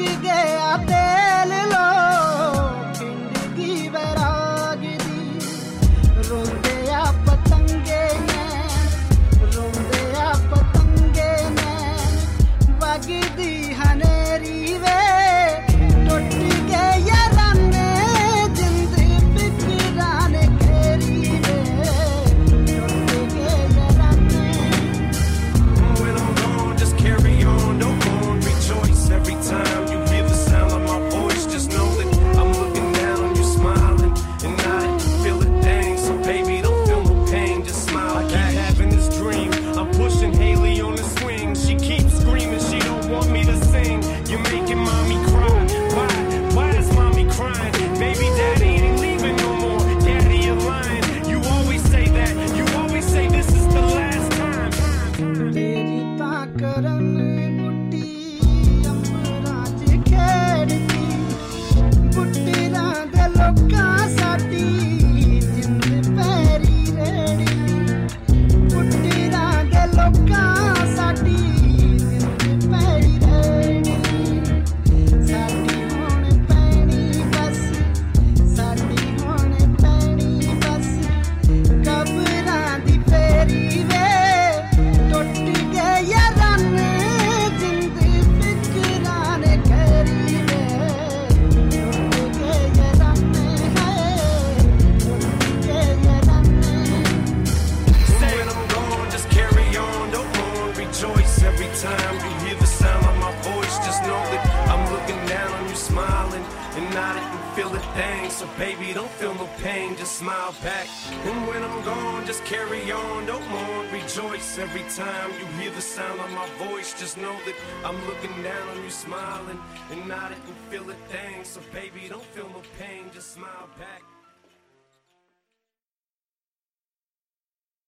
गया तेल लो पिंड की बैराग दी रोंदे आ पतंगे ने वगदी हनेरी वे टुट गए राने जिंद फिकरान घेरी वे टुट गए राने When I'm gone, just carry on, don't mourn, rejoice every time you hear the sound of my voice. Just know that I'm looking down on you, smiling, and I feel a thing. So baby, don't feel no pain, just smile. I keep having this dream, I'm pushing Haley on the swing. She keeps screaming, she don't want me to sing. You're making mommy cry. Why is mommy crying? Baby daddy ain't leaving no more. Daddy, you're lying. You always say that. You always say this is the last time. तेरी ताकरन बुट्टी अमरां च खेड़दी बुट्टीरां दे लोकां साडी जिंद पैरी रेड़ी बुट्टीरां दे लोकां साडी जिंद पैरी रेड़ी साडी हुण पैनी बस साडी हुण पैनी बस कबरां दी फेरी वे टुट गए राने जिंद फिकरान घेरी वे टुट गए राने टुट गए राने When I'm gone, just carry on, don't mourn, rejoice every time you hear the sound of my voice. Just know that I'm looking down on you, smiling, and I didn't feel a thing. So baby, don't feel no pain, just smile back. And when I'm gone, just carry on, don't mourn, rejoice every time you hear the sound of my voice. Just know that I'm looking down on you, smiling, and I didn't feel a thing. So baby, don't feel no pain, just smile back.